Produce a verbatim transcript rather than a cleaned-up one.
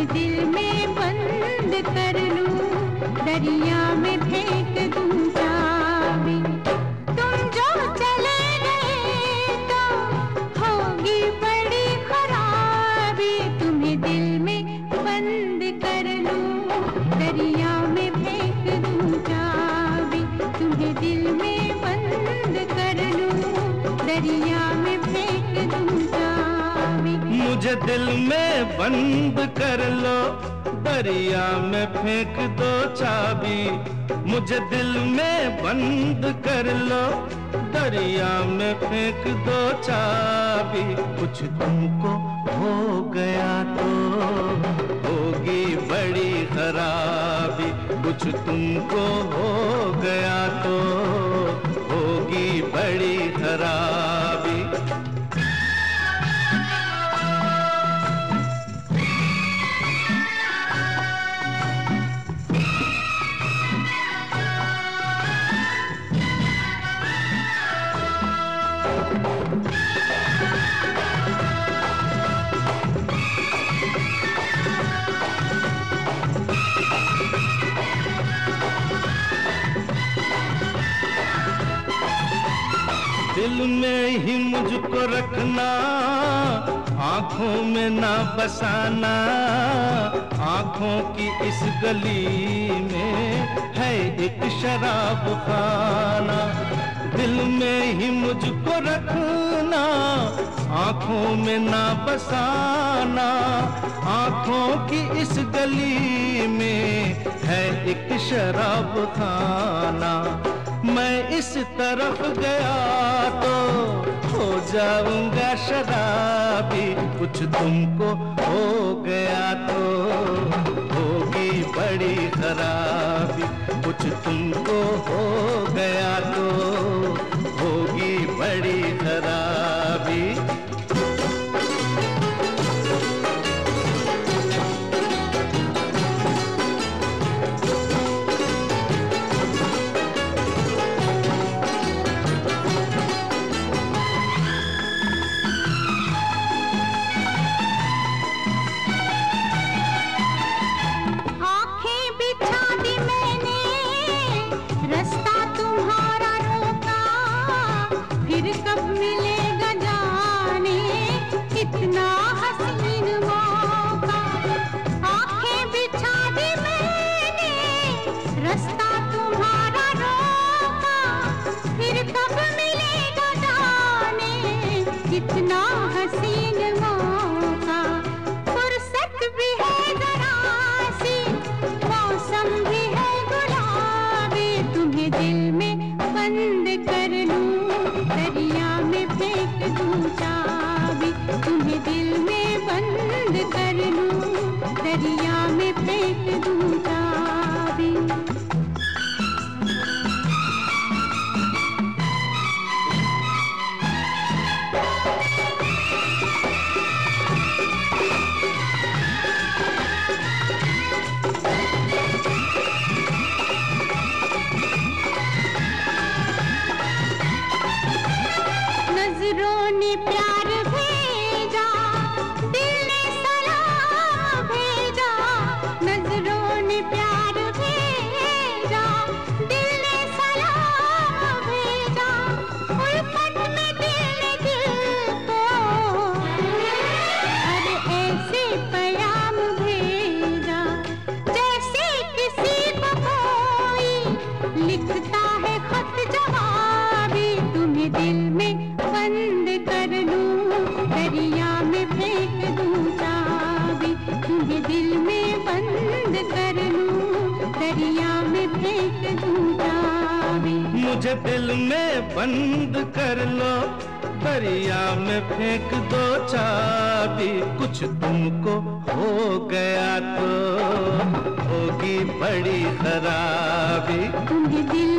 तुम्हें दिल में बंद कर लूं, दरिया में फेंक दूं चाबी। तुम जो चले गए तो होगी बड़ी खराबी, तुम्हें दिल में बंद कर लूं, दरिया में फेंक दूं चाबी। तुम्हें दिल में बंद कर लूं, दरिया में फेंक दूं चाबी। मुझे दिल में बंद कर लो, दरिया में फेंक दो चाबी। मुझे दिल में बंद कर लो, दरिया में फेंक दो चाबी। कुछ तुमको हो गया तो होगी बड़ी खराबी, कुछ तुमको हो गया तो होगी बड़ी खराबी। दिल में ही मुझको रखना, आंखों में ना बसाना। आंखों की इस गली में है एक शराब खाना। दिल में ही मुझको रखना, आंखों में ना बसाना। आंखों की इस गली में है एक शराब खाना। मैं इस तरफ गया तो हो जाऊंगा शराबी, कुछ तुमको हो गया तो होगी बड़ी खराबी। कुछ तुमको हो गया तो होगी बड़ी खराबी। कितना हसीन मौका, फुर्सत भी है जरा सी, मौसम भी है गुलाबी। तुम्हें दिल में बंद कर लूं, दरिया में फेंक दूं चाबी। तुम्हें दिल में बंद कर लूं, दरिया में फेंक दूं चाबी। नजरों ने प्यार भेजा, दिल ने सलाम भेजा। नजरों ने प्यार भेजा, दिल ने सलाम भेजा। उल्फत में दिल ने दिल को हर ऐसे पैगाम भेजा, जैसे किसी को कोई लिखता है खत जवाबी। तुम्हें दिल में बंद कर लूं, दरिया में फेंक दूं चाबी। तुम्हें दिल में बंद कर लूं, दरिया में फेंक दूं चाबी। मुझे दिल में बंद कर लो, दरिया में फेंक दो चाबी। कुछ तुमको हो गया तो होगी बड़ी खराबी। तुम्हें दिल